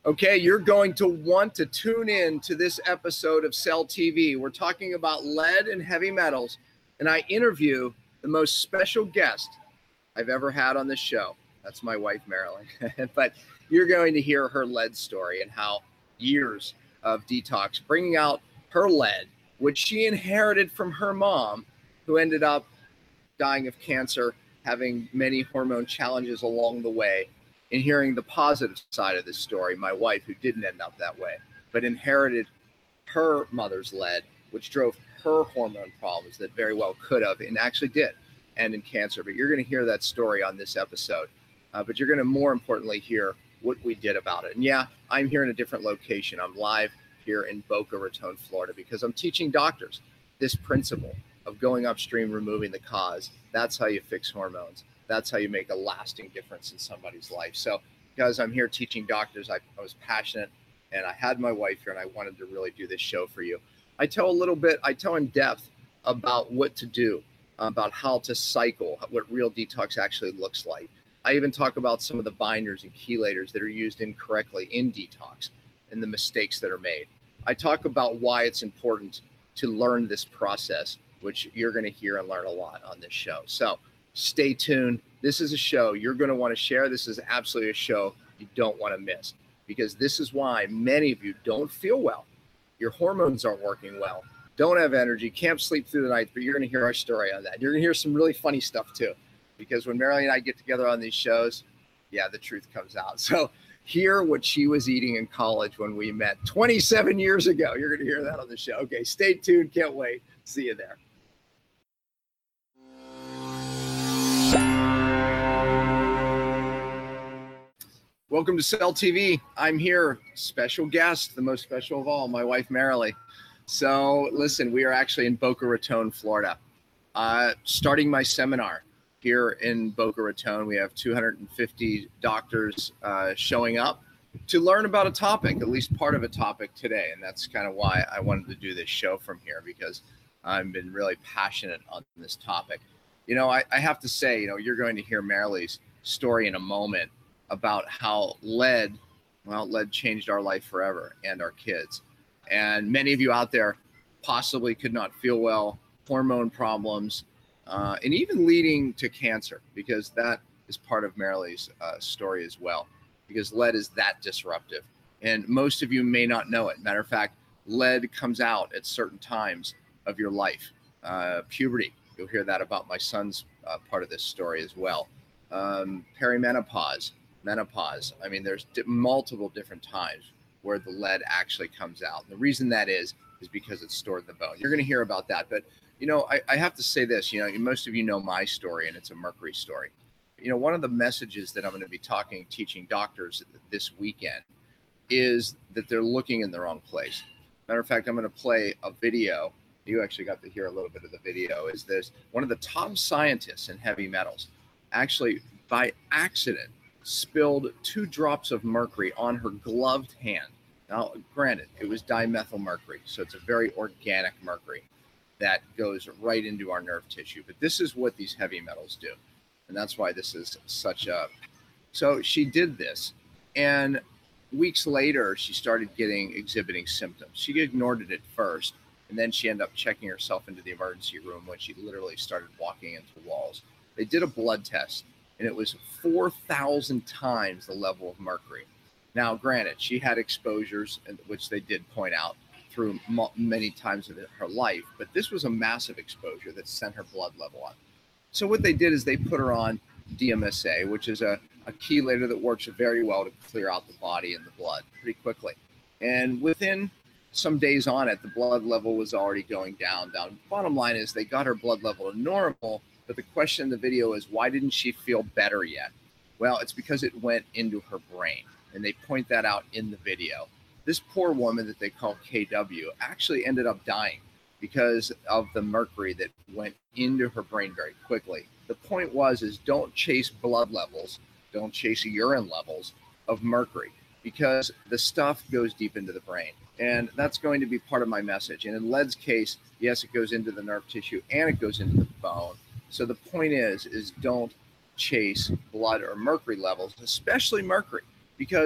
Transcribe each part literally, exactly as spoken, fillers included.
Okay, you're going to want to tune in to this episode of Cell T V. We're talking about lead and heavy metals, and I interview the most special guest I've ever had on this show. That's my wife, Marilyn. But you're going to hear her lead story and how years of detox, bringing out her lead, which she inherited from her mom, who ended up dying of cancer, having many hormone challenges along the way. And hearing the positive side of this story, my wife, who didn't end up that way, but inherited her mother's lead, which drove her hormone problems that very well could have and actually did end in cancer. But you're going to hear that story on this episode. Uh, but you're going to more importantly hear what we did about it. And yeah, I'm here in a different location. I'm live here in Boca Raton, Florida, because I'm teaching doctors this principle of going upstream, removing the cause. That's how you fix hormones. That's how you make a lasting difference in somebody's life. So because I'm here teaching doctors, I, I was passionate and I had my wife here and I wanted to really do this show for you. I tell a little bit, I tell in depth about what to do, about how to cycle, what real detox actually looks like. I even talk about some of the binders and chelators that are used incorrectly in detox and the mistakes that are made. I talk about why it's important to learn this process, which you're going to hear and learn a lot on this show. So stay tuned. This is a show you're going to want to share. This is absolutely a show you don't want to miss, because this is why many of you don't feel well. Your hormones aren't working well, don't have energy, can't sleep through the night, but you're going to hear our story on that. You're going to hear some really funny stuff too, because when Marilyn and I get together on these shows, yeah, the truth comes out. So hear what she was eating in college when we met twenty-seven years ago. You're going to hear that on the show. Okay, stay tuned. Can't wait. See you there. Welcome to Cell T V. I'm here, special guest, the most special of all, my wife, Marilee. So listen, we are actually in Boca Raton, Florida, uh, starting my seminar here in Boca Raton. We have two hundred fifty doctors uh, showing up to learn about a topic, at least part of a topic today. And that's kind of why I wanted to do this show from here, because I've been really passionate on this topic. You know, I, I have to say, you know, you're going to hear Marilee's story in a moment about how lead, well, lead changed our life forever and our kids. And many of you out there possibly could not feel well, hormone problems, uh, and even leading to cancer, because that is part of Marilee's uh, story as well, because lead is that disruptive. And most of you may not know it. Matter of fact, lead comes out at certain times of your life. Uh, puberty, you'll hear that about my son's uh, part of this story as well. Um, perimenopause, menopause. I mean, there's di- multiple different times where the lead actually comes out. And the reason that is, is because it's stored in the bone. You're going to hear about that. But, you know, I, I have to say this, you know, most of you know my story, and it's a mercury story. You know, one of the messages that I'm going to be talking, teaching doctors this weekend is that they're looking in the wrong place. Matter of fact, I'm going to play a video. You actually got to hear a little bit of the video. Is this one of the top scientists in heavy metals actually by accident spilled two drops of mercury on her gloved hand. Now, granted, it was dimethyl mercury, so it's a very organic mercury that goes right into our nerve tissue. But this is what these heavy metals do. And that's why this is such a... So she did this, and weeks later, she started getting, exhibiting symptoms. She ignored it at first, and then she ended up checking herself into the emergency room when she literally started walking into walls. They did a blood test, and it was four thousand times the level of mercury. Now, granted, she had exposures, which they did point out through many times of her life, but this was a massive exposure that sent her blood level up. So what they did is they put her on D M S A, which is a, a chelator that works very well to clear out the body and the blood pretty quickly. And within some days on it, the blood level was already going down, down. Bottom line is they got her blood level to normal. But the question in the video is, why didn't she feel better yet? Well, it's because it went into her brain, and they point that out in the video. This poor woman that they call K W actually ended up dying because of the mercury that went into her brain very quickly. The point was, is don't chase blood levels, don't chase urine levels of mercury, because the stuff goes deep into the brain. And that's going to be part of my message. And in lead's case, yes, it goes into the nerve tissue and it goes into the bone. So the point is, is don't chase blood or mercury levels, especially mercury, because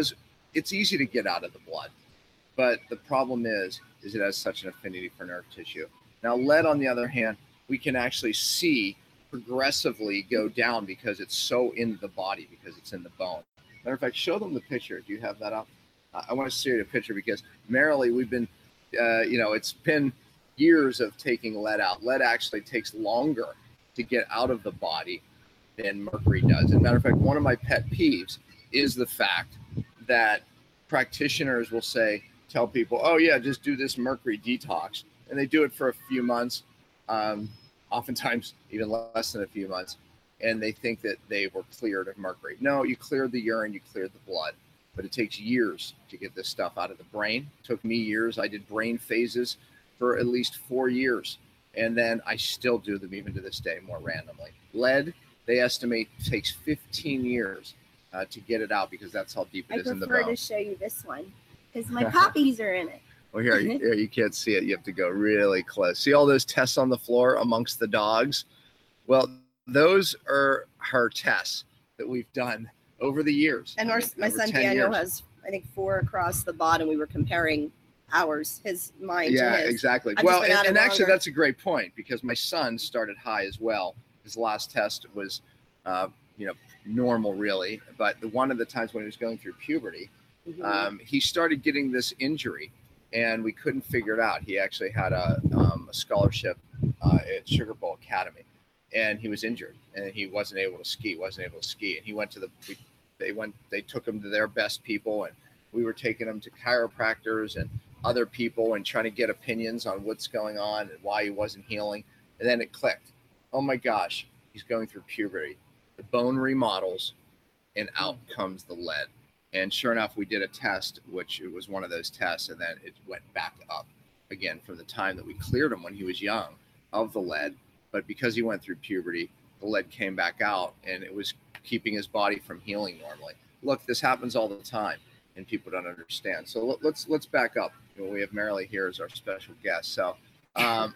it's easy to get out of the blood, but the problem is, is it has such an affinity for nerve tissue. Now, lead, on the other hand, we can actually see progressively go down because it's so in the body, because it's in the bone. Matter of fact, show them the picture. Do you have that up? Uh, I want to see the picture because Marilee, we've been, uh, you know, it's been years of taking lead out. Lead actually takes longer to get out of the body than mercury does. As a matter of fact, one of my pet peeves is the fact that practitioners will say, tell people, oh yeah, just do this mercury detox. And they do it for a few months, um, oftentimes even less than a few months. And they think that they were cleared of mercury. No, you cleared the urine, you cleared the blood, but it takes years to get this stuff out of the brain. It took me years. I did brain phases for at least four years. And then I still do them even to this day, more randomly. Lead, they estimate, takes fifteen years uh, to get it out because that's how deep it I is in the bone. I prefer to show you this one because my poppies are in it. Well, here, here, you can't see it. You have to go really close. See all those tests on the floor amongst the dogs? Well, those are her tests that we've done over the years. And our, my son Daniel years. has, I think, four across the bottom. We were comparing ours, his, mine yeah, to his. Exactly. I've well, and, and actually, that's a great point because my son started high as well. His last test was, uh, you know, normal really. But the one of the times when he was going through puberty, mm-hmm. um, he started getting this injury. And we couldn't figure it out. He actually had a, um, a scholarship uh, at Sugar Bowl Academy, and he was injured, and he wasn't able to ski. wasn't able to ski, and he went to the. We, they went. They took him to their best people, and we were taking him to chiropractors and other people, and trying to get opinions on what's going on and why he wasn't healing. And then it clicked. Oh my gosh, he's going through puberty. The bone remodels, and out comes the lead. And sure enough, we did a test, which it was one of those tests, and then it went back up again from the time that we cleared him when he was young of the lead. But because he went through puberty, the lead came back out, and it was keeping his body from healing normally. Look, this happens all the time, and people don't understand. So let, let's let's back up. You know, we have Marilee here as our special guest. So um,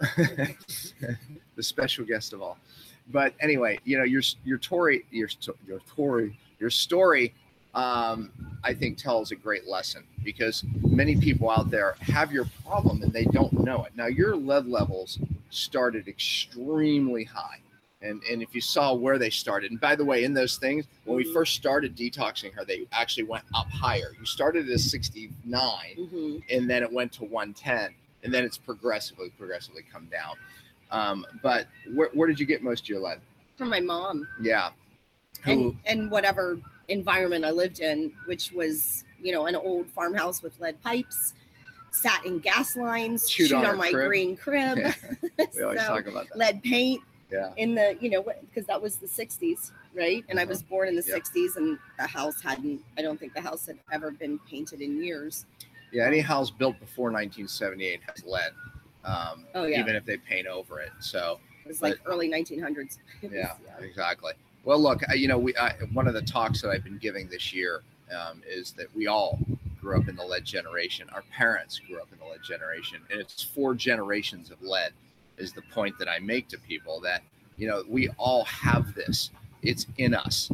the special guest of all. But anyway, you know, your your Tori, your your Tori, your story. Um, I think tells a great lesson because many people out there have your problem and they don't know it. Now, your lead levels started extremely high. And, and if you saw where they started, and by the way, in those things, when we first started detoxing her, they actually went up higher. You started at sixty-nine, mm-hmm. and then it went to one ten, and then it's progressively, progressively come down. Um, but where, where did you get most of your lead? From my mom. Yeah. And, and whatever environment I lived in, which was, you know, an old farmhouse with lead pipes, sat in gas lines, chewed on, on my crib. green crib. Yeah. We always so, talk about that. Lead paint. Yeah. In the, you know, because that was the sixties, right? And mm-hmm. I was born in the yeah. sixties, and the house hadn't, I don't think the house had ever been painted in years. Yeah, any house built before nineteen seventy-eight has lead. Um, oh, yeah. Even if they paint over it. So it was like but, early nineteen hundreds. yeah, yeah, exactly. Well, look, I, you know, we I, one of the talks that I've been giving this year um, is that we all grew up in the lead generation. Our parents grew up in the lead generation, and it's four generations of lead. Is the point that I make to people that, you know, we all have this. It's in us.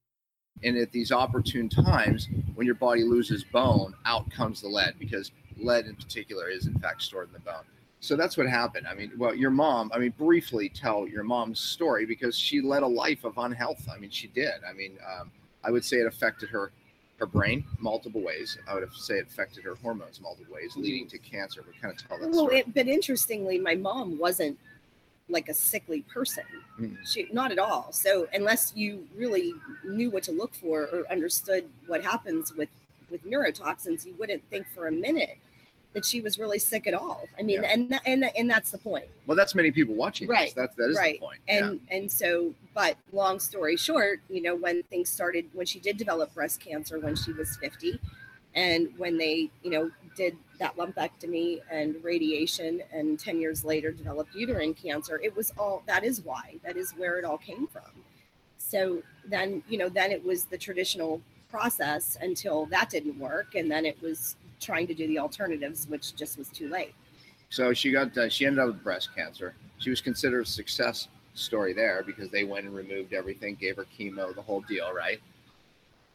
And at these opportune times, when your body loses bone, out comes the lead, because lead in particular is in fact stored in the bone. So that's what happened. I mean, well, your mom, I mean, briefly tell your mom's story, because she led a life of unhealth. I mean, she did. I mean, um, I would say it affected her her brain multiple ways. I would say it affected her hormones multiple ways, leading to cancer. But kind of tell that well, story. It, but interestingly, my mom wasn't like a sickly person. Mm-hmm. She, not at all. So unless you really knew what to look for or understood what happens with, with neurotoxins, you wouldn't think for a minute that she was really sick at all. I mean, yeah. and, and, and that's the point. Well, that's many people watching right. this. That's, that is right. the point. And, yeah. and so, but long story short, you know, when things started, when she did develop breast cancer, when she was fifty, and when they, you know, did that lumpectomy and radiation, and ten years later developed uterine cancer, it was all, that is why, that is where it all came from. So then, you know, then it was the traditional process until that didn't work. And then it was trying to do the alternatives, which just was too late. So she got, uh, she ended up with breast cancer. She was considered a success story there because they went and removed everything, gave her chemo, the whole deal, right?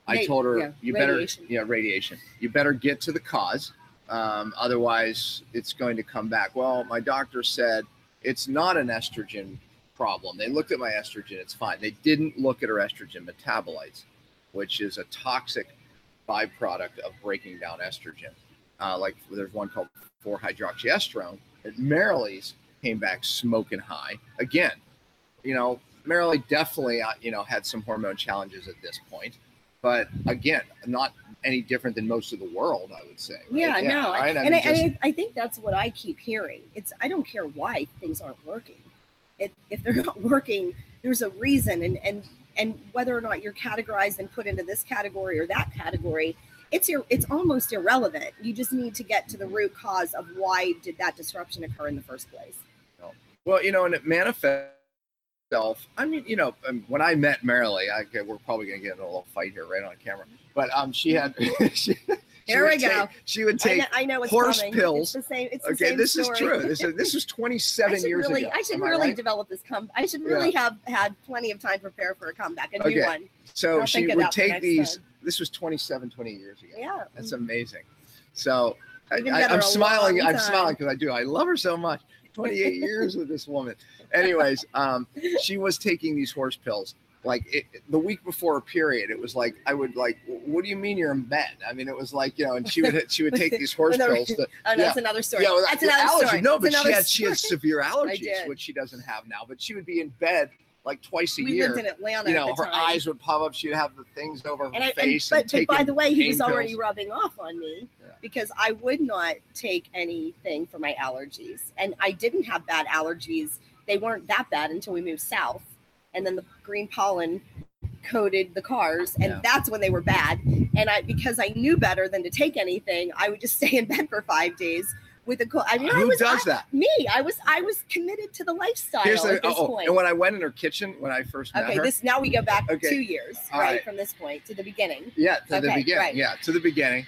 I told her, yeah, you radiation. better, yeah, radiation. You better get to the cause. Um, otherwise, it's going to come back. Well, my doctor said it's not an estrogen problem. They looked at my estrogen. It's fine. They didn't look at her estrogen metabolites, which is a toxic byproduct of breaking down estrogen. Uh, like there's one called four hydroxyestrone. And Marilee's came back smoking high. Again, you know, Marilee definitely, uh, you know, had some hormone challenges at this point. But again, not any different than most of the world, I would say. Right? Yeah, yeah, no. Right? I and mean, I, just, I, I think that's what I keep hearing. It's I don't care why things aren't working. It, if they're not working, there's a reason. And, and, and whether or not you're categorized and put into this category or that category, it's ir- it's almost irrelevant. You just need to get to the root cause of why did that disruption occur in the first place. Well, you know, and it manifests itself. I mean, you know, um, when I met Marilee, I, okay, we're probably going to get in a little fight here right on camera. But um, she had. she, Here she we go. Take, she would take I know, I know it's horse coming. pills. It's the same. It's the okay, same this story. is true. This is this was twenty-seven years really, ago. I should Am really right? develop this come. I should really Yeah. have had plenty of time to prepare for a comeback, a Okay. new one. So I'll she think of would that for take next these. time. This was twenty-seven, twenty years ago. Yeah, That's amazing. So I, We've been I, together I'm a smiling. long I'm time. smiling because I do. I love her so much. twenty-eight years with this woman. Anyways, um, she was taking these horse pills. Like it, the week before her period, it was like I would like, what do you mean you're in bed? I mean, it was like, you know, and she would she would take these horse Another- pills. To, Oh, no, yeah, that's another story. yeah, well, that's that- another allergy. story. No, but It's she another had she had story. severe I allergies, did. which she doesn't have now. But she would be in bed like twice a We year. lived in Atlanta. You know, at the her time. eyes would pop up. She'd have the things over her And I, and, face. but, and but by taking the way, he was pain already pills. rubbing off on me Yeah. because I would not take anything for my allergies. And I didn't have bad allergies. They weren't that bad until we moved south. And then the green pollen coated the cars. And Yeah. that's when they were bad. And I, because I knew better than to take anything, I would just stay in bed for five days with a cold. I mean, I Who was, does I- that? Me, I was, I was committed to the lifestyle Here's the, at this oh, point. and when I went in her kitchen when I first met Okay, her. this now we go back Okay. two years, All right, right. from this point to the beginning. Yeah, to the Okay, beginning. right. Yeah, to the beginning.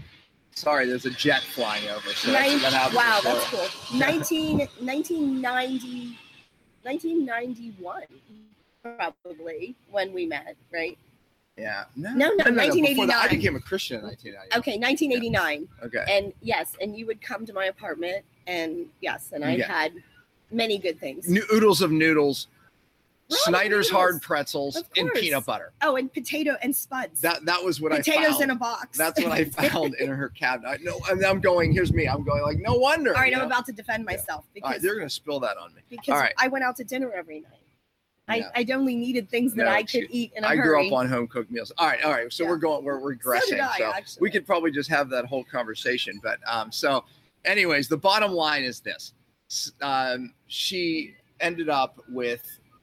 Sorry, there's a jet flying over. So that's, Nine, that happens wow, before. that's cool. nineteen, nineteen ninety, nineteen ninety-one, probably, when we met, right? Yeah. No, No, no, before that, I nineteen eighty-nine. became a Christian in nineteen ninety. Okay, nineteen eighty-nine. Okay. And yes, and you would come to my apartment, and yes, and I Yeah. had many good things. No- oodles of noodles, Raw Snyder's noodles. hard pretzels, Of and course. peanut butter. Oh, and potato and spuds. That that was what I Potatoes found. in a box. That's what I found in her cabinet. I know, and I'm going. Here's me. I'm going like, no wonder. All right, you I'm know? about to defend myself All because right, they're gonna spill that on me. because All right. I went out to dinner every night. Yeah. I, I only needed things that No, I could she- eat in a I hurry. grew up on home cooked meals. All right, all right. So Yeah. we're going. We're regressing. So did I, so actually. we could probably just have that whole conversation. But um, so, anyways, the bottom line is this: S- um, she ended up with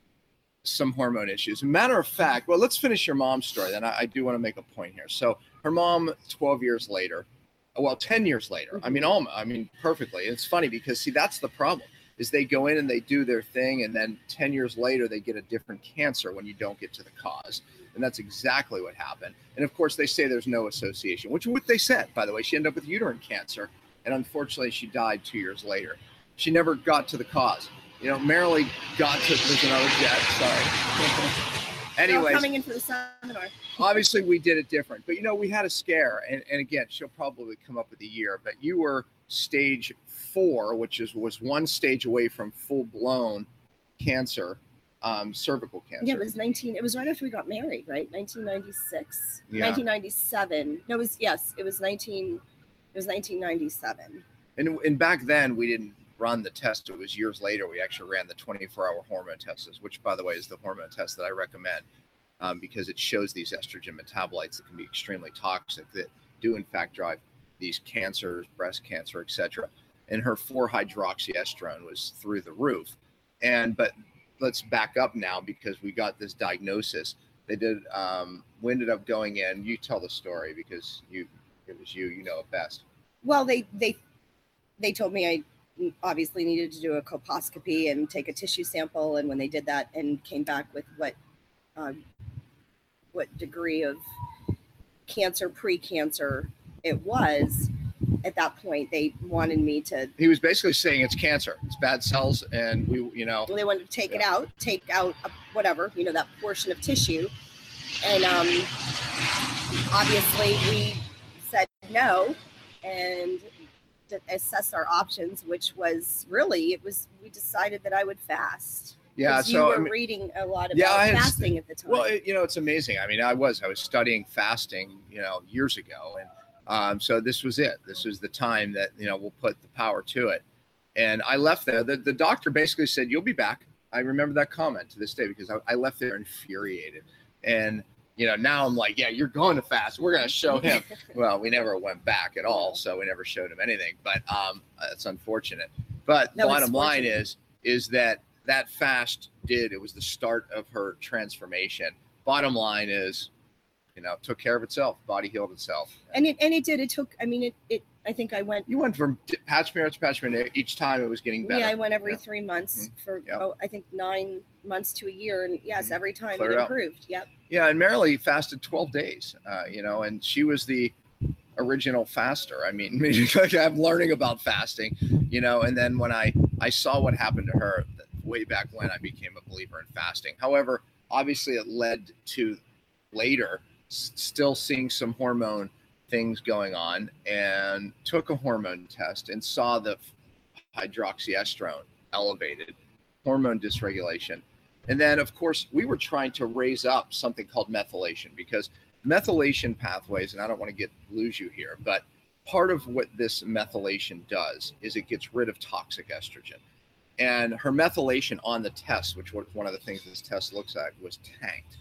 some hormone issues. Matter of fact, well, let's finish your mom's story. Then I, I do want to make a point here. So her mom, twelve years later, well, ten years later. I mean, almost. I mean, perfectly. It's funny because see, that's the problem. Is they go in and they do their thing, and then ten years later they get a different cancer when you don't get to the cause, and that's exactly what happened. And of course, they say there's no association, which what they said. By the way, she ended up with uterine cancer, and unfortunately, she died two years later. She never got to the cause. You know, Marilee got to. There's another jet. Sorry. They're all Anyways, coming in for the seminar. obviously we did it different, but you know, we had a scare, and, and again, she'll probably come up with a year, but you were stage four, which is was one stage away from full-blown cancer, um, cervical cancer. Yeah, it was nineteen. It was right after we got married, right? nineteen ninety-six, Yeah. nineteen ninety-seven. No, it was yes, it was nineteen. It was nineteen ninety-seven. and, and back then we didn't run the test. It was years later we actually ran the twenty-four hour hormone tests, which by the way is the hormone test that I recommend, um, because it shows these estrogen metabolites that can be extremely toxic that do in fact drive these cancers, breast cancer, et cetera. And her four hydroxyestrone was through the roof. And but let's back up now because we got this diagnosis. They did. Um, we ended up going in. You tell the story because you it was you. You know it best. Well, they they they told me I obviously needed to do a colposcopy and take a tissue sample, and when they did that and came back with what um, what degree of cancer, pre-cancer it was, at that point they wanted me to. He was basically saying it's cancer, it's bad cells, and we, you know, They wanted to take it Yeah. out, take out a, whatever, you know, that portion of tissue, And um, obviously we said no and assessed our options, which was really, it was, we decided that I would fast. Yeah. So you were I mean, reading a lot about yeah, had, fasting at the time. Well, it, you know, it's amazing. I mean, I was, I was studying fasting, you know, years ago. And um, so this was it. This was the time that, you know, we'll put the power to it. And I left there. The, the doctor basically said, you'll be back. I remember that comment to this day because I, I left there infuriated. And, you know, now I'm like, yeah, you're going to fast. We're going to show him. Well, we never went back at all. So we never showed him anything. But um, it's unfortunate. But no, bottom line is, is that that fast did, it was the start of her transformation. Bottom line is, you know, took care of itself. Body healed itself. And it, and it did. It took, I mean, it, it, I think I went. You went from patch smear to patch smear. Each time it was getting better. Yeah, I went every yeah. three months mm-hmm. for, yep. oh, I think nine months to a year. And yes, mm-hmm. every time Cleared it up. improved. Yep. Yeah, and Marilee fasted twelve days, uh, you know, and she was the original faster. I mean, I'm learning about fasting, you know, and then when I, I saw what happened to her way back when, I became a believer in fasting. However, obviously it led to later s- still seeing some hormone things going on, and took a hormone test and saw the hydroxyestrone elevated, hormone dysregulation. And then, of course, we were trying to raise up something called methylation, because methylation pathways, and I don't want to get lose you here, but part of what this methylation does is it gets rid of toxic estrogen. And her methylation on the test, which was one of the things this test looks at, was tanked.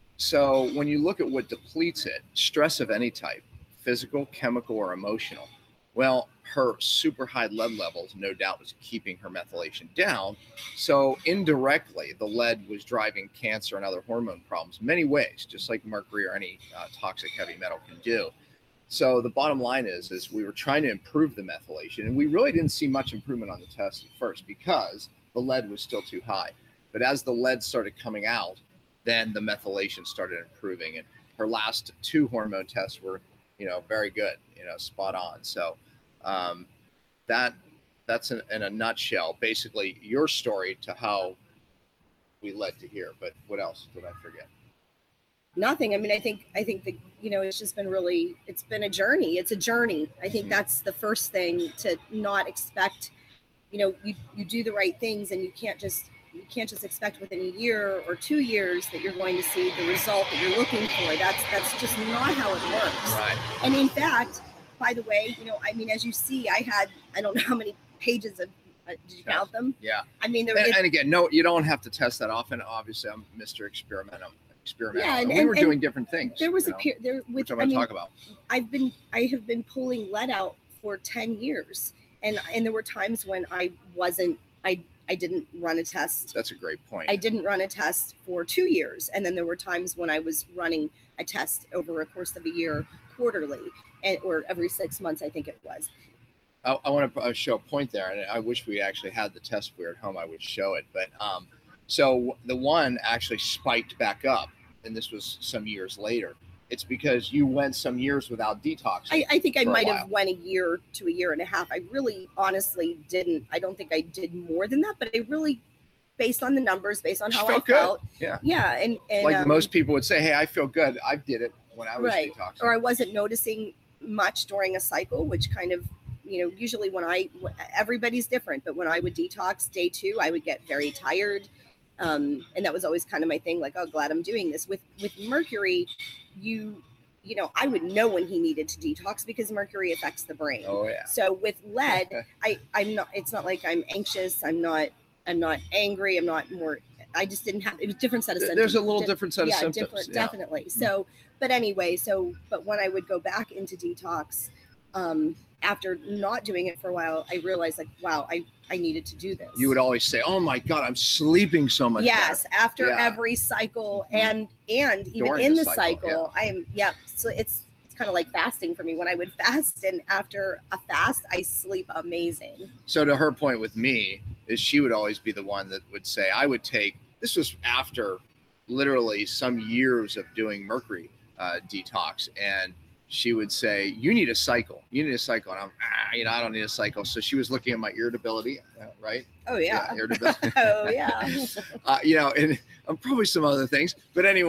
So when you look at what depletes it, stress of any type, physical, chemical, or emotional, well, her super high lead levels, no doubt, was keeping her methylation down. So indirectly, the lead was driving cancer and other hormone problems in many ways, just like mercury or any uh, toxic heavy metal can do. So the bottom line is, is we were trying to improve the methylation, and we really didn't see much improvement on the test at first because the lead was still too high. But as the lead started coming out, then the methylation started improving, and her last two hormone tests were, you know, very good, you know, spot on. So um, that that's in, in a nutshell, basically your story to how we led to here. But what else did I forget? Nothing. I mean, I think, I think that, you know, it's just been really, it's been a journey. It's a journey. I think mm-hmm. that's the first thing, to not expect, you know, you, you do the right things, and you can't just, you can't just expect within a year or two years that you're going to see the result that you're looking for. That's, that's just not how it works. Right. And in fact, by the way, you know, I mean, as you see, I had, I don't know how many pages of, uh, did you yes. count them? Yeah. I mean, there, and, it, and again, no, you don't have to test that often. Obviously, I'm Mister Experimental. Experimental. Yeah, and, and we and, were doing different things. There was a know, period there, which, which I'm I going to mean, talk about. I've been, I have been pulling lead out for ten years, and and there were times when I wasn't, I, I didn't run a test. That's a great point. I didn't run a test for two years, and then there were times when I was running a test over a course of a year, quarterly, and or every six months, I think it was. I, I want to show a point there, and I wish we actually had the test we were at home. I would show it, but um, so the one actually spiked back up. And this was some years later. It's because you went some years without detoxing. I, I think I might have went a year to a year and a half. I really honestly didn't. I don't think I did more than that, but I really, based on the numbers, based on how I felt, felt. Yeah. Yeah. And, and like um, most people would say, hey, I feel good. I did it when I was right. detoxing. Or I wasn't noticing much during a cycle, which kind of, you know, usually when I, everybody's different, but when I would detox day two, I would get very tired. Um, and that was always kind of my thing, like, oh, glad I'm doing this. With with mercury, you you know, I would know when he needed to detox because mercury affects the brain. Oh yeah. So with lead, I I'm not. It's not like I'm anxious. I'm not. I'm not angry. I'm not more. I just didn't have. It was a different set of symptoms. There's a little different set yeah, of symptoms. Different, yeah, definitely. So, but anyway, so but when I would go back into detox, um, after not doing it for a while, I realized like, wow, I. I needed to do this. You would always say, "Oh my God, I'm sleeping so much." Yes, better. after yeah. every cycle, and and even During in the the cycle, cycle, yeah. I am. Yeah, so it's it's kind of like fasting for me. When I would fast, and after a fast, I sleep amazing. So to her point with me is, she would always be the one that would say, "I would take." This was after literally some years of doing mercury uh, detox, and she would say, you need a cycle. You need a cycle. And I'm, ah, you know, I don't need a cycle. So she was looking at my irritability, uh, right? Oh, yeah. yeah irritability. oh, yeah. uh, you know, and um, probably some other things. But anyways,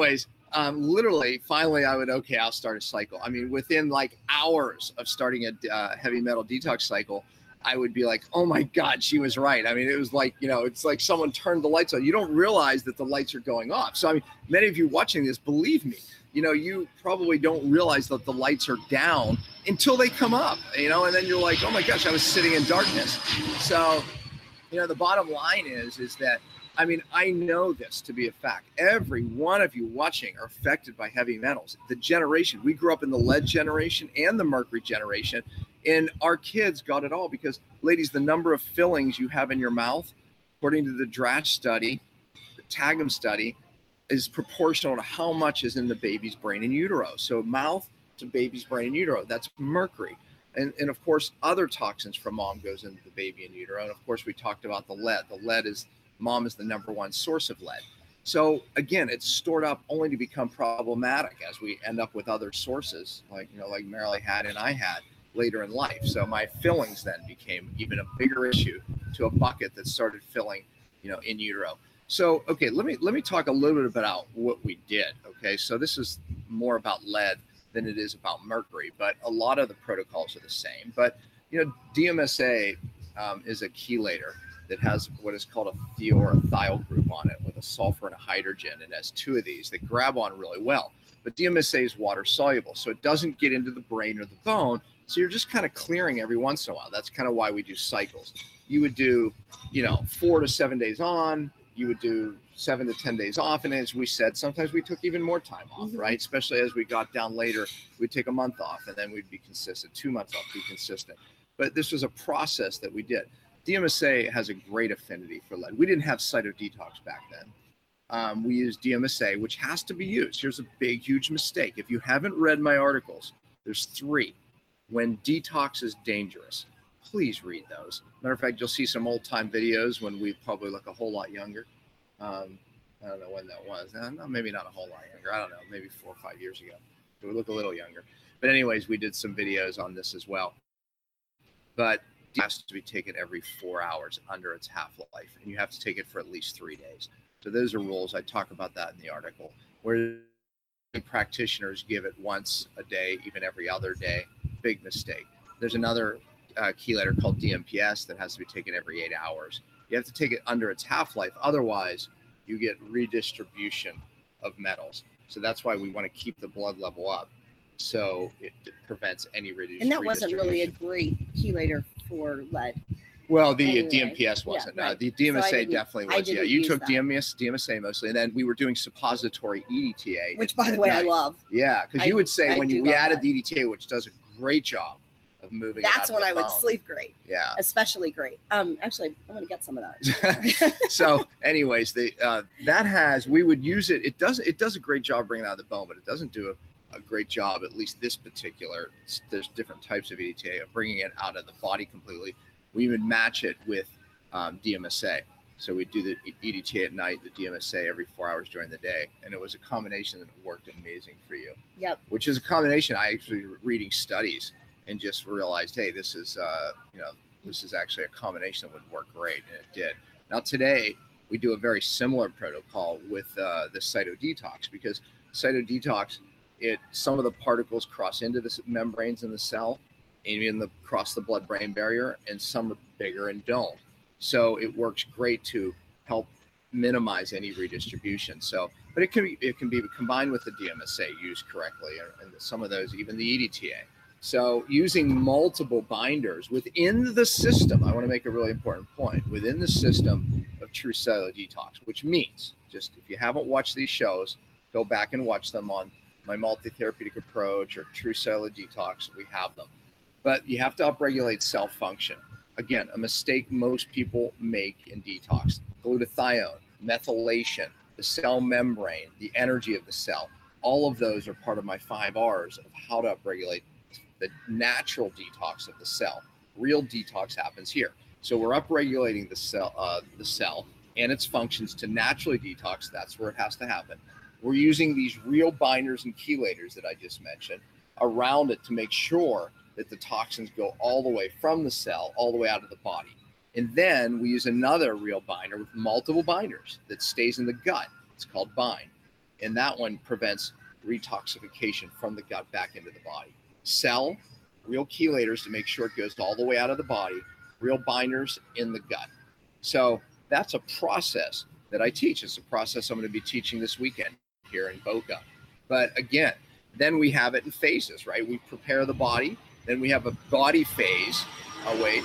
um, literally, finally, I would, okay, I'll start a cycle. I mean, within like hours of starting a uh, heavy metal detox cycle, I would be like, oh my God, she was right. I mean, it was like, you know, it's like someone turned the lights on. You don't realize that the lights are going off. So, I mean, many of you watching this, believe me, you know, you probably don't realize that the lights are down until they come up, you know, and then you're like, oh my gosh, I was sitting in darkness. So, you know, the bottom line is, is that, I mean, I know this to be a fact. Every one of you watching are affected by heavy metals. The generation, we grew up in the lead generation and the mercury generation, and our kids got it all because, ladies, the number of fillings you have in your mouth, according to the Dratch study, the Tagum study, is proportional to how much is in the baby's brain in utero. So mouth to baby's brain in utero, that's mercury. And, and of course, other toxins from mom goes into the baby in utero. And of course, we talked about the lead. The lead is, mom is the number one source of lead. So again, it's stored up only to become problematic as we end up with other sources like, you know, like Marilee had and I had later in life. So my fillings then became even a bigger issue to a bucket that started filling, you know, in utero. So, okay, let me, let me talk a little bit about what we did. Okay. So this is more about lead than it is about mercury, but a lot of the protocols are the same. But, you know, D M S A um, is a chelator that has what is called a thio or a thiol group on it with a sulfur and a hydrogen. And has two of these that grab on really well. But D M S A is water soluble, so it doesn't get into the brain or the bone. So you're just kind of clearing every once in a while. That's kind of why we do cycles. You would do, you know, four to seven days on, you would do seven to ten days off. And as we said, sometimes we took even more time off, mm-hmm. right? Especially as we got down later, we'd take a month off and then we'd be consistent, two months off, be consistent. But this was a process that we did. D M S A has a great affinity for lead. We didn't have cytodetox back then. Um, we used D M S A, which has to be used. Here's a big, huge mistake. If you haven't read my articles, there's three. When detox is dangerous, please read those. Matter of fact, you'll see some old time videos when we probably look a whole lot younger. Um, I don't know when that was. Uh, no, maybe not a whole lot younger. I don't know, maybe four or five years ago. So we look a little younger. But anyways, we did some videos on this as well. But it has to be taken every four hours under its half-life, and you have to take it for at least three days. So those are rules. I talk about that in the article, where practitioners give it once a day, even every other day. Big mistake. There's another uh, chelator called D M P S that has to be taken every eight hours. You have to take it under its half-life. Otherwise, you get redistribution of metals. So that's why we want to keep the blood level up, so it prevents any redistribution. And that wasn't really a great chelator for lead. Well, the anyway. D M P S wasn't. Yeah, right. uh, the D M S A so definitely was. Yeah, you took D M S, D M S A mostly, and then we were doing suppository E D T A. Which, by the way, night. I love. Yeah, because you would say I when you, we added that. the E D T A, which does a great job of moving. That's it when I bone. would sleep great. Yeah, especially great. Um, actually, I'm gonna get some of that. So, anyways, the uh, that has we would use it. It does it does a great job bringing it out of the bone, but it doesn't do a, a great job. At least this particular. There's different types of E D T A of bringing it out of the body completely. We would match it with um, D M S A. So we do the E D T A at night, the D M S A every four hours during the day. And it was a combination that worked amazing for you. Yep. Which is a combination. I actually reading studies and just realized, hey, this is, uh, you know, this is actually a combination that would work great. And it did. Now today, we do a very similar protocol with uh, the cytodetox, because cytodetox, it some of the particles cross into the membranes in the cell, even the cross the blood-brain barrier, and some are bigger and don't. So it works great to help minimize any redistribution. So, but it can be it can be combined with the D M S A used correctly, and some of those, even the E D T A. So using multiple binders within the system, I want to make a really important point, within the system of True Cellular Detox, which means, just if you haven't watched these shows, go back and watch them on my multi-therapeutic approach or True Cellular Detox. We have them. But you have to upregulate cell function. Again, a mistake most people make in detox. Glutathione, methylation, the cell membrane, the energy of the cell. All of those are part of my five R's of how to upregulate the natural detox of the cell. Real detox happens here. So we're upregulating the cell, uh, the cell and its functions to naturally detox. That's where it has to happen. We're using these real binders and chelators that I just mentioned around it to make sure that the toxins go all the way from the cell, all the way out of the body. And then we use another real binder with multiple binders that stays in the gut. It's called Bind. and that one prevents retoxification from the gut back into the body. Cell, real chelators to make sure it goes all the way out of the body, real binders in the gut. So that's a process that I teach. It's a process I'm going to be teaching this weekend here in Boca. But again, then we have it in phases, right? We prepare the body, then we have a body phase. Oh, wait.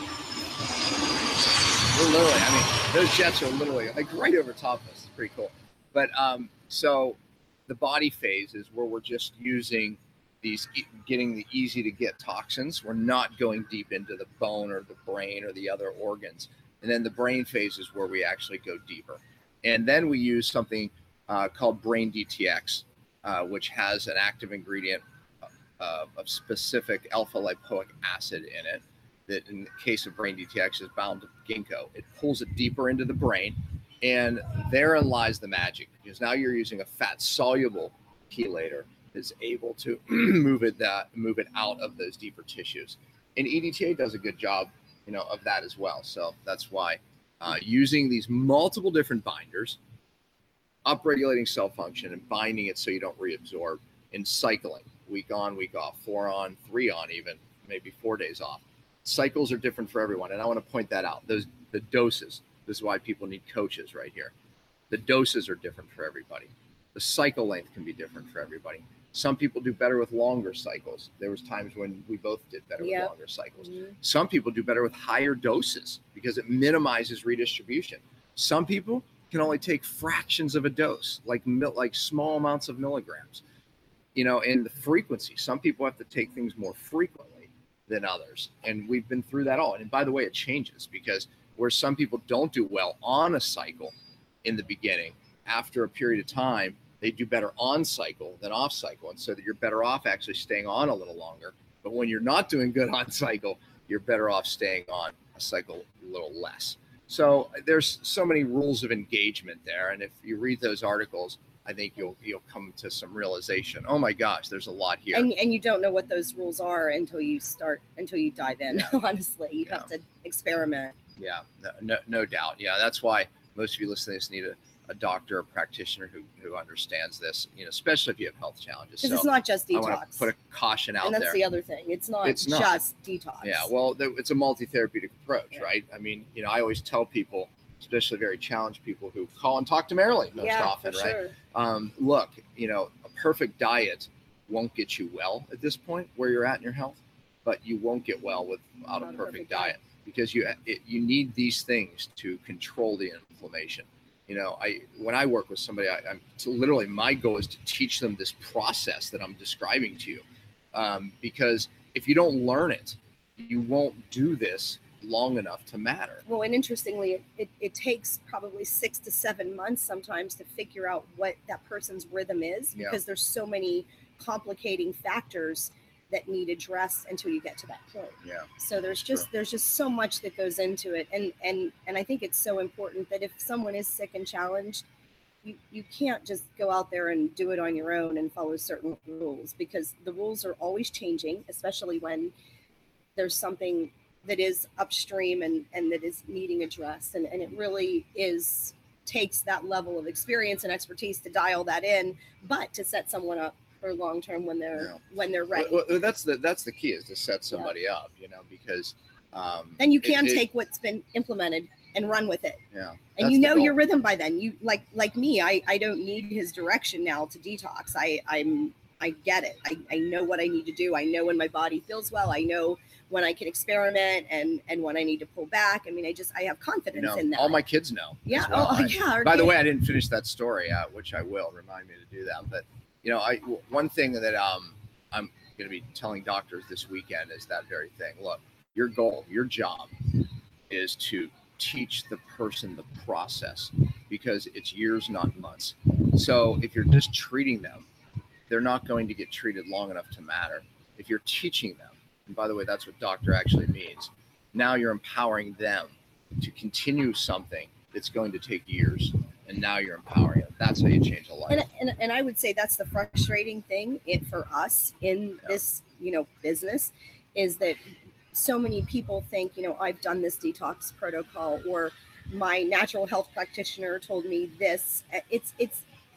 We're literally, I mean, those jets are literally like right over top of us. It's pretty cool. But um, so the body phase is where we're just using these, getting the easy to get toxins. We're not going deep into the bone or the brain or the other organs. And then the brain phase is where we actually go deeper. And then we use something uh, called Brain D T X, uh, which has an active ingredient uh, of specific alpha lipoic acid in it. That in the case of Brain D T X is bound to ginkgo. It pulls it deeper into the brain, and therein lies the magic, because now you're using a fat soluble chelator that's able to move it that move it out of those deeper tissues. And E D T A does a good job, you know, of that as well. So that's why uh, using these multiple different binders, upregulating cell function and binding it so you don't reabsorb, and cycling week on, week off, four on, three on, even maybe four days off. Cycles are different for everyone, and I want to point that out. Those the doses. This is why people need coaches right here. The doses are different for everybody. The cycle length can be different for everybody. Some people do better with longer cycles. There was times when we both did better Yep. with longer cycles. Mhm. Some people do better with higher doses because it minimizes redistribution. Some people can only take fractions of a dose, like mil- like small amounts of milligrams. You know, and the frequency. Some people have to take things more frequently than others. And we've been through that all. And by the way, it changes, because where some people don't do well on a cycle in the beginning, after a period of time, they do better on cycle than off cycle. And so that you're better off actually staying on a little longer. But when you're not doing good on cycle, you're better off staying on a cycle a little less. So there's so many rules of engagement there. And if you read those articles, I think you'll you'll come to some realization. Oh my gosh, there's a lot here. And and you don't know what those rules are until you start until you dive in. Yeah. Honestly, you Yeah. have to experiment. Yeah, no, no, no doubt. Yeah, that's why most of you listening to this need a, a doctor or practitioner who, who understands this, you know, especially if you have health challenges. Because So it's not just I want detox. to put a caution out and that's there. the other thing. It's not It's not. just detox. Yeah, well, th- it's a multi-therapeutic approach, Yeah. right? I mean, you know, I always tell people, especially very challenged people who call and talk to Marilyn most yeah, often, for right? sure. Um, look, you know, a perfect diet won't get you well at this point where you're at in your health, but you won't get well without a Not a perfect perfect diet, because you it, you need these things to control the inflammation. You know, I when I work with somebody, I, I'm so literally my goal is to teach them this process that I'm describing to you, um, because if you don't learn it, you won't do this long enough to matter. Well, and interestingly, it, it, it takes probably six to seven months sometimes to figure out what that person's rhythm is, Yeah. because there's so many complicating factors that need addressed until you get to that point. Yeah. So there's just Sure. there's just so much that goes into it, and and and I think it's so important that if someone is sick and challenged, you you can't just go out there and do it on your own and follow certain rules, because the rules are always changing, especially when there's something that is upstream and and that is needing addressed, and and it really is takes that level of experience and expertise to dial that in, but to set someone up for long term when they're Yeah. when they're ready. Well, well, that's the that's the key, is to set somebody up, you know, because um, Then you it- can it- take what's been implemented and run with it. yeah, And that's you the know goal. your rhythm by then. You like like me, I, I don't need his direction now to detox. I, I'm I get it. I, I know what I need to do. I know when my body feels well. I know when I can experiment and and when I need to pull back. I mean, I just I have You confidence know, in that. all my kids know. yeah. as well. Oh I- yeah. our By the kid- way, I didn't finish that story, uh, which I will. Remind me to do that. But you know, I one thing that um, I'm going to be telling doctors this weekend is that very thing. Look, your goal, your job, is to teach the person the process, because it's years, not months. So if you're just treating them, they're not going to get treated long enough to matter. If you're teaching them, and by the way, that's what doctor actually means. Now you're empowering them to continue something that's going to take years, and now you're empowering them. That's how you change a life. And, and, and I would say that's the frustrating thing it, for us in Yeah. this, you know, business, is that so many people think, you know, I've done this detox protocol, or my natural health practitioner told me this. It's, it's,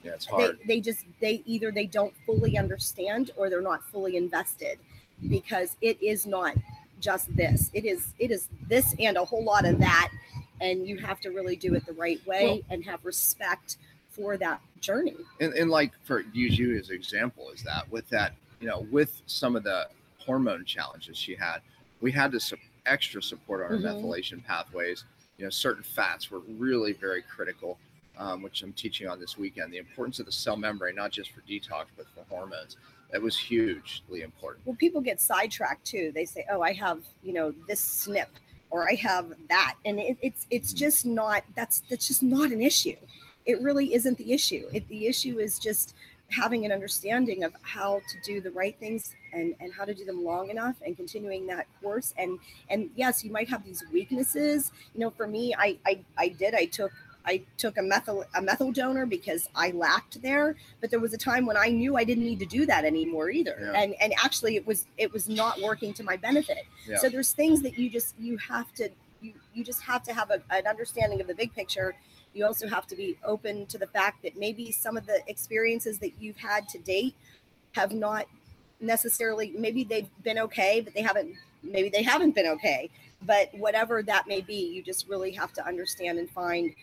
Yeah, it's hard. They, they just, they either they don't fully understand or they're not fully invested, because it is not just this. It is, it is this and a whole lot of that. And you have to really do it the right way well, and have respect for that journey. And, and like, for use you as an example, is that with that, you know, with some of the hormone challenges she had, we had to su- extra support on our mm-hmm. methylation pathways. You know, certain fats were really very critical. Um, which I'm teaching on this weekend, the importance of the cell membrane, not just for detox, but for hormones. That was hugely important. Well, people get sidetracked too. They say, oh, I have, you know, this S N P or I have that. And it, it's it's just not, that's that's just not an issue. It really isn't the issue. It, the issue is just having an understanding of how to do the right things and, and how to do them long enough and continuing that course. And and yes, you might have these weaknesses. You know, for me, I I, I did, I took I took a methyl a methyl donor because I lacked there, but there was a time when I knew I didn't need to do that anymore either. Yeah. And and actually it was it was not working to my benefit. Yeah. So there's things that you just you have to you you just have to have a, an understanding of the big picture. You also have to be open to the fact that maybe some of the experiences that you've had to date have not necessarily, maybe they've been okay, but they haven't maybe they haven't been okay. But whatever that may be, you just really have to understand and find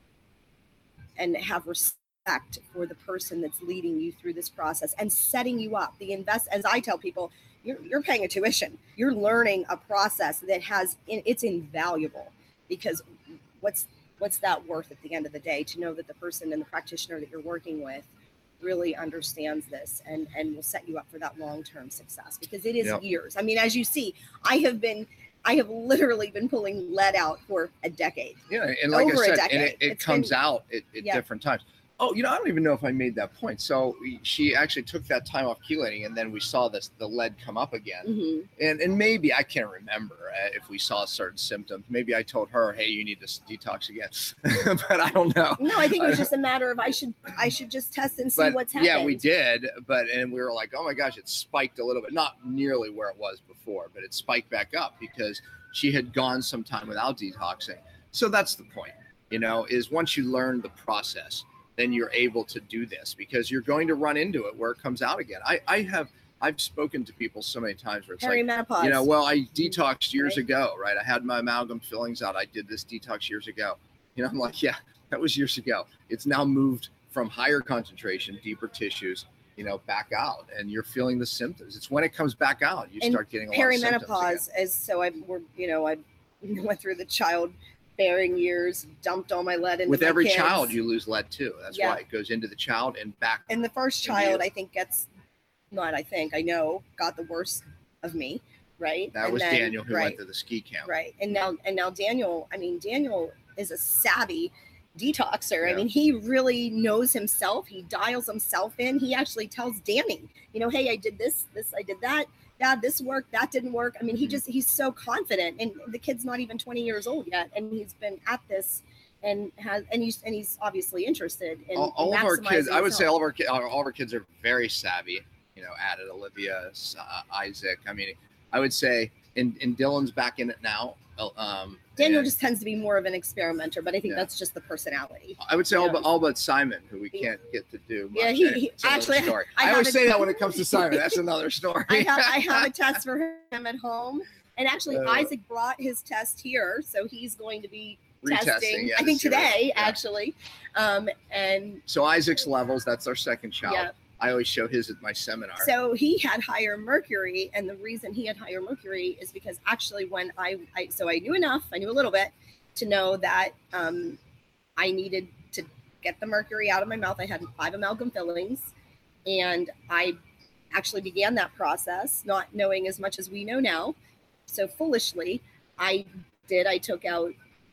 and have respect for the person that's leading you through this process and setting you up. The invest, as I tell people, you're, you're paying a tuition. You're learning a process that has, it's invaluable, because what's what's that worth at the end of the day, to know that the person and the practitioner that you're working with really understands this and, and will set you up for that long-term success, because it is yep. years. I mean, as you see, I have been I have literally been pulling lead out for a decade. Yeah, and like Over I said, and it, it comes been, out at, at yeah. different times. Oh, you know, I don't even know if I made that point. So we, she actually took that time off chelating, and then we saw this the lead come up again. Mm-hmm. And and maybe, I can't remember uh, if we saw certain symptoms. Maybe I told her, hey, you need to detox again. But I don't know. No, I think it was just a matter of I should I should just test and see but, what's happening. Yeah, we did. But and we were like, oh my gosh, it spiked a little bit. Not nearly where it was before, but it spiked back up because she had gone some time without detoxing. So that's the point, you know, is once you learn the process, then you're able to do this, because you're going to run into it where it comes out again. I, I have, I've spoken to people so many times where it's Perimenopause. like, you know, well, I detoxed years right. ago, right? I had my amalgam fillings out. I did this detox years ago. You know, I'm like, yeah, that was years ago. It's now moved from higher concentration, deeper tissues, you know, back out, and you're feeling the symptoms. It's when it comes back out, you and start getting a lot of symptoms perimenopause is, so I, we're, you know, I went through the child bearing years, dumped all my lead into with my every kids. child you lose lead too. That's yeah. why it goes into the child and back. And the first child I think gets, not I think, I know, got the worst of me, right? That and was then, Daniel who right, went to the ski camp. Right. And now and now Daniel, I mean, Daniel is a savvy detoxer. Yeah. I mean, he really knows himself. He dials himself in. He actually tells Danny, you know, hey, I did this, this, I did that. Dad, this worked, that didn't work. I mean, he just, he's so confident, and the kid's not even twenty years old yet. And he's been at this and has, and he's, and he's obviously interested in all, all in of our kids. I would health. say all of our kids, all of our kids are very savvy, you know, added Olivia, uh, Isaac. I mean, I would say, and, and Dylan's back in it now. Um, Daniel and, just tends to be more of an experimenter, but I think yeah. that's just the personality. I would say all but, all but Simon, who we can't get to do much. Yeah, he, he actually. Story. I, I always a, say that when it comes to Simon. That's another story. I have, I have a test for him at home, and actually uh, Isaac brought his test here, so he's going to be testing. Yeah, I think today, yeah. actually. Um, and so Isaac's levels. That's our second child. Yeah. I always show his at my seminar. So he had higher mercury, and the reason he had higher mercury is because actually when I, I so I knew enough, I knew a little bit to know that um, I needed to get the mercury out of my mouth. I had five amalgam fillings, and I actually began that process not knowing as much as we know now. So foolishly, I did, I took out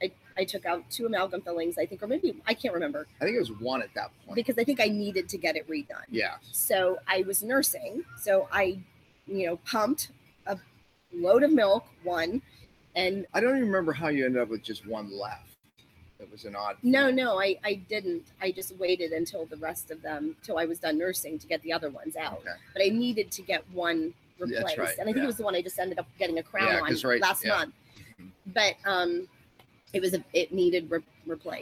I took out two amalgam fillings, I think, or maybe, I can't remember. I think it was one at that point. Because I think I needed to get it redone. Yeah. So I was nursing. So I, you know, pumped a load of milk, one, and... I don't even remember how you ended up with just one left. It was an odd... No, thing. no, I, I didn't. I just waited until the rest of them, till I was done nursing to get the other ones out. Okay. But I needed to get one replaced. That's right. And I think yeah. it was the one I just ended up getting a crown yeah, on right, last yeah. month. But... um. It was a, it needed re- replaced,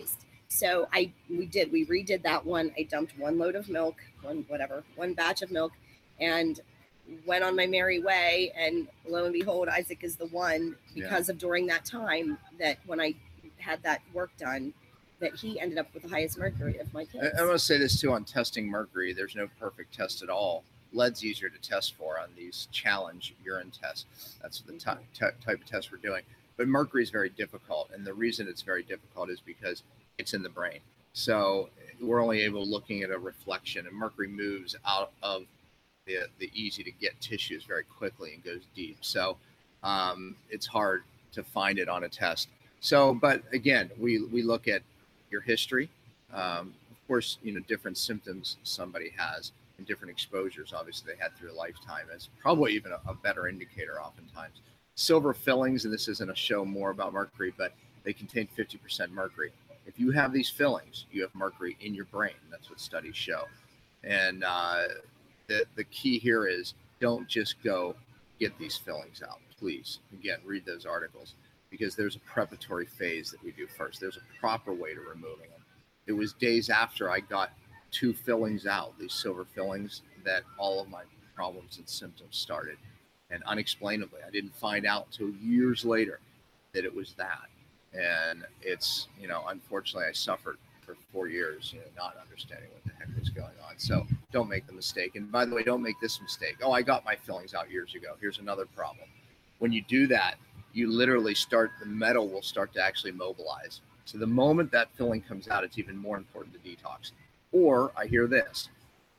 So I we did we redid that one. I dumped one load of milk, one whatever, one batch of milk, and went on my merry way. And lo and behold, Isaac is the one, because yeah. of during that time that when I had that work done, that he ended up with the highest mercury of my kids. I, I want to say this too on testing mercury. There's no perfect test at all. Lead's easier to test for on these challenge urine tests. That's the t- t- type of test we're doing. But mercury is very difficult. And the reason it's very difficult is because it's in the brain. So we're only able looking at a reflection, and mercury moves out of the, the easy to get tissues very quickly and goes deep. So um, it's hard to find it on a test. So, but again, we, we look at your history. Um, of course, you know, different symptoms somebody has and different exposures, obviously they had through a lifetime, is probably even a, a better indicator oftentimes. Silver fillings, and this isn't a show more about mercury, but they contain fifty percent mercury. If you have these fillings, you have mercury in your brain. That's what studies show. And uh, the, the key here is don't just go get these fillings out, please. Again, read those articles, because there's a preparatory phase that we do first. There's a proper way to removing them. It was days after I got two fillings out, these silver fillings, that all of my problems and symptoms started. And unexplainably, I didn't find out till years later that it was that. And it's, you know, unfortunately, I suffered for four years, you know, not understanding what the heck was going on. So don't make the mistake. And by the way, don't make this mistake. Oh, I got my fillings out years ago. Here's another problem. When you do that, you literally start, the metal will start to actually mobilize. So the moment that filling comes out, it's even more important to detox. Or I hear this.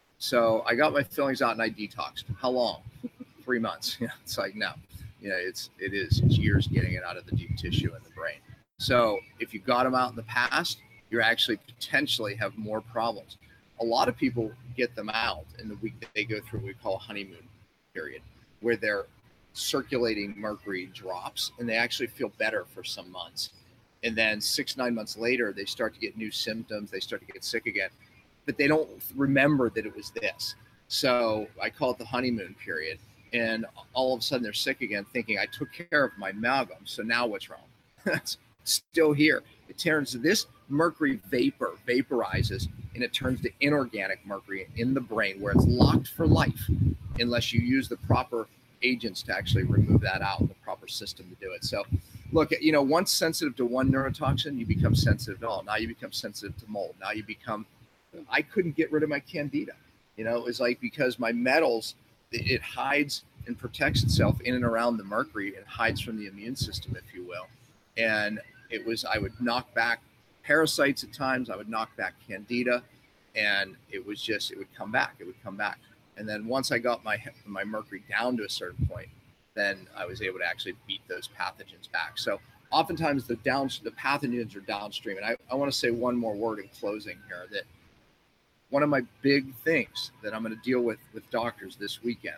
So I got my fillings out and I detoxed. How long? Three months. Yeah, it's like, no, you know, it's, it is, it's years getting it out of the deep tissue in the brain. So if you got them out in the past, you're actually potentially have more problems. A lot of people get them out in the week that they go through what we call a honeymoon period, where their circulating mercury drops and they actually feel better for some months. And then six, nine months later, they start to get new symptoms. They start to get sick again, but they don't remember that it was this. So I call it the honeymoon period. And all of a sudden they're sick again, thinking I took care of my amalgam. So now what's wrong? That's still here. It turns, this mercury vapor vaporizes, and it turns to inorganic mercury in the brain, where it's locked for life unless you use the proper agents to actually remove that out, the proper system to do it. So look, you know, once sensitive to one neurotoxin, you become sensitive to all. Now you become sensitive to mold. Now you become, I couldn't get rid of my candida. You know, it was like, because my metals, it hides and protects itself in and around the mercury and hides from the immune system, if you will. And it was, I would knock back parasites at times. I would knock back candida, and it was just, it would come back. It would come back. And then once I got my my mercury down to a certain point, then I was able to actually beat those pathogens back. So oftentimes the down the pathogens are downstream. And I, I want to say one more word in closing here, that one of my big things that I'm going to deal with with doctors this weekend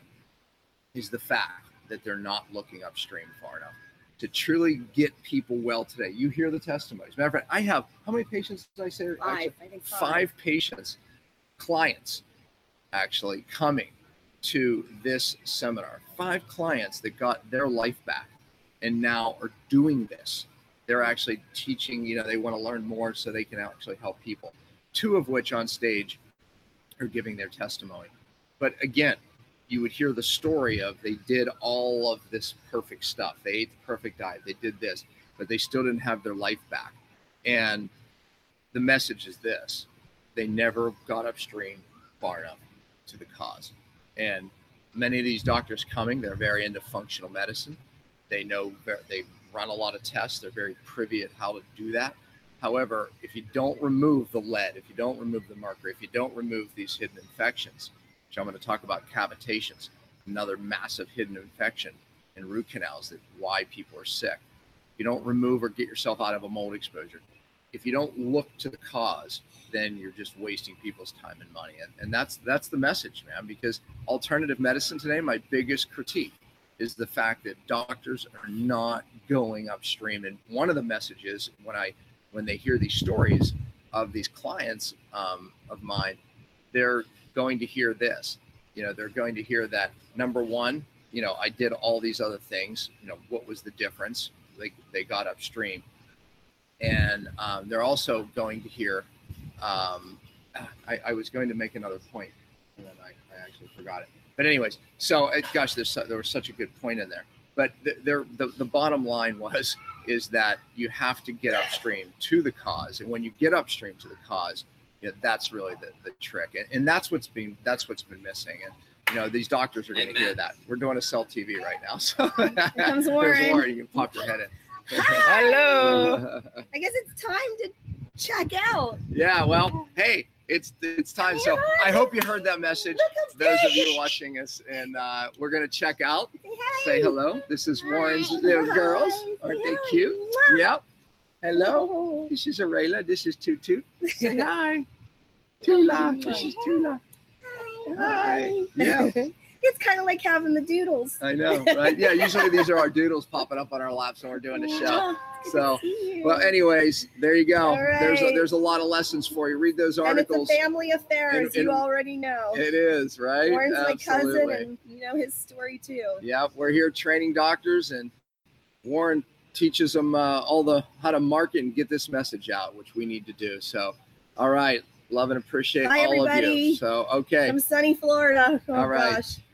is the fact that they're not looking upstream far enough to truly get people well today. You hear the testimonies. Matter of fact, I have, how many patients did I say? Five, actually, I think five. Five patients, clients actually coming to this seminar. Five clients that got their life back and now are doing this. They're actually teaching, you know, they want to learn more so they can actually help people. Two of which on stage are giving their testimony. But again, you would hear the story of they did all of this perfect stuff. They ate the perfect diet. They did this, but they still didn't have their life back. And the message is this: they never got upstream far enough to the cause. And many of these doctors coming, they're very into functional medicine. They know, they run a lot of tests. They're very privy at how to do that. However, if you don't remove the lead, if you don't remove the mercury, if you don't remove these hidden infections, which I'm going to talk about cavitations, another massive hidden infection in root canals, that why people are sick. If you don't remove or get yourself out of a mold exposure, if you don't look to the cause, then you're just wasting people's time and money. And, and that's that's the message, man, because alternative medicine today, my biggest critique is the fact that doctors are not going upstream. And one of the messages when I when they hear these stories of these clients um, of mine, they're going to hear this. You know, they're going to hear that, number one, you know, I did all these other things. You know, what was the difference? They, they got upstream. and um, they're also going to hear. Um, I, I was going to make another point, and then I, I actually forgot it. But anyways, so it, gosh, there's there was such a good point in there. But the, there, the the bottom line was is that you have to get upstream to the cause, and when you get upstream to the cause, you know, that's really the, the trick, and, and that's what's been that's what's been missing. And you know, these doctors are going to hear that. We're doing a Cell T V right now, so Here comes Warren. there's Warren. You can pop your head in. Hello. I guess it's time to check out. Yeah, well, hey, it's it's time. So I hope you heard that message. Those of you watching us, and uh, we're gonna check out. Say hello. This is Warren's little girls. Aren't they cute? Yep. Hello. This is Arayla. This is Tutu. Say hi. Tula. This is Tula. Hi. Yeah. It's kind of like having the doodles. I know, right? Yeah. Usually these are our doodles popping up on our laps when we're doing the show. So, well, anyways, there you go. All right. There's a, there's a lot of lessons for you. Read those articles. And it's a family affair, And- as you and- already know. It is, right? Warren's my cousin, Absolutely. and you know his story too. Yeah, we're here training doctors, and Warren teaches them uh, all the how to market and get this message out, which we need to do. So, all right, love and appreciate Bye, all of everybody. you. So, okay, From sunny Florida. Oh All right. gosh.